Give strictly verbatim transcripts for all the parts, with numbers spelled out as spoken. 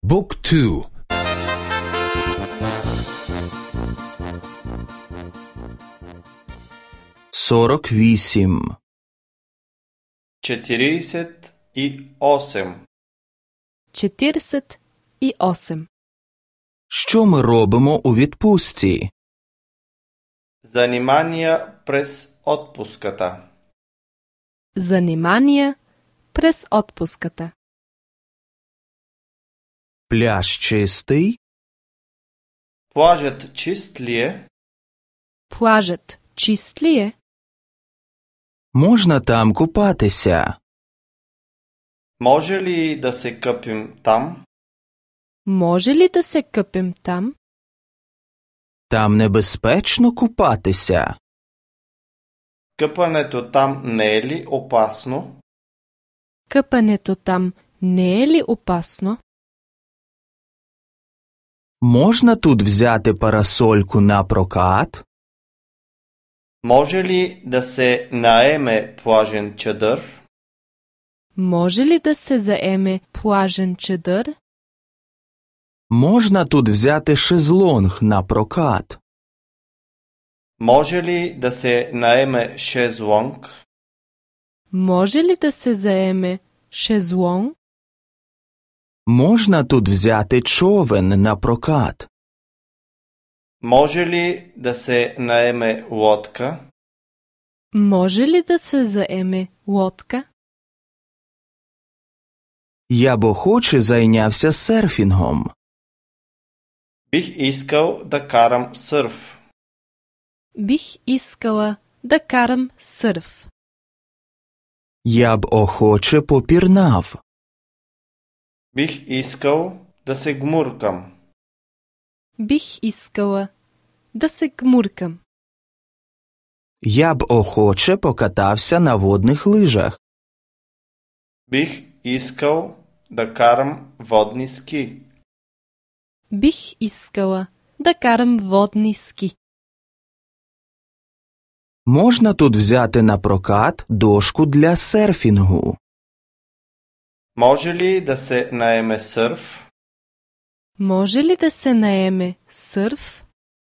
Book two. сорок вісім. Четиридесет и осем. Четиридесет і осем. Що ми робимо у відпустці? Занимания през отпуската. Занимания през отпуската. Пляж чистий? Плажът чист ли е? Плажът чист ли е? Можна там купатися? Може ли да се къпим там? Може ли да се къпим там? Там небезпечно купатися? Къпането там не е ли опасно? Къпането там не е ли опасно? Можна тут взяти парасольку на прокат? Може ли да се наеме плажен чадър? Може ли да се заеме плажен чадър? Можна тут взяти шезлонг на прокат? Може ли да се наеме шезлонг? Може ли да се заеме шезлонг? Можна тут взяти човен на прокат? Може ли да се наеме лодка? Може ли да се заеме лодка? Я б охоче зайнявся серфінгом. Бих искал да карам сърф. Бих искала да карам сърф. Я б охоче попірнав. Бих искал да се гмуркам. Бих искала да се гмуркам. Я б охоче покатався на водних лижах. Бих искал да карам водни ски. Бих искала да карам водни ски. Можна тут взяти на прокат дошку для серфінгу? Може ли да се наеме сърф? Може ли да се наеме сърф?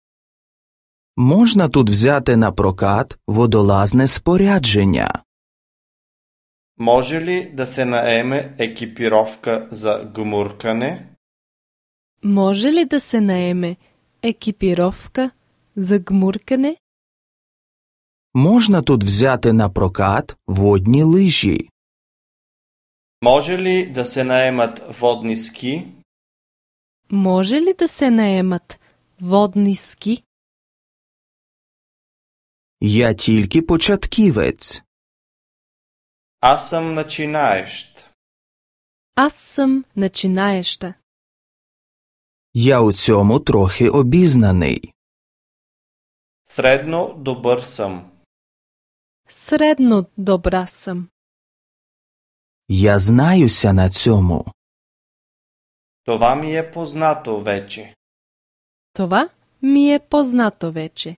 Можна тут взяти на прокат водолазне спорядження? Може ли да се наеме екипировка за гмуркане? Може ли да се наеме екипировка за гмуркане? Можна тут взяти на прокат водні лижі? Може ли да се наемат водни ски? Може ли да се наемат водни ски? Я тільки початківець. Аз съм начинаещ. Аз съм начинаеща. Я у цьому трохи обізнаний. Средно добър съм. Средно добра съм. Я знаюся на цьому. Това ми е познато вече. Това ми е познато вече.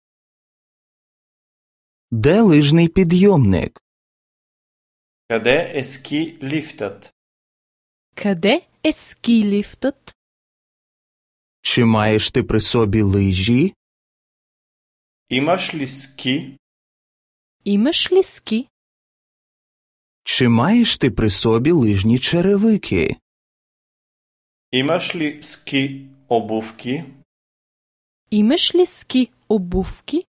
Де лижний підйомник? Къде е ски лифтът? Къде е ски лифтът? Чи маєш ти при собі лижі? Имаш ли ски? Имаш ли ски? Чи маєш ти при собі лижні черевики? Имаш ли ски обувки? Имаш ли ски обувки?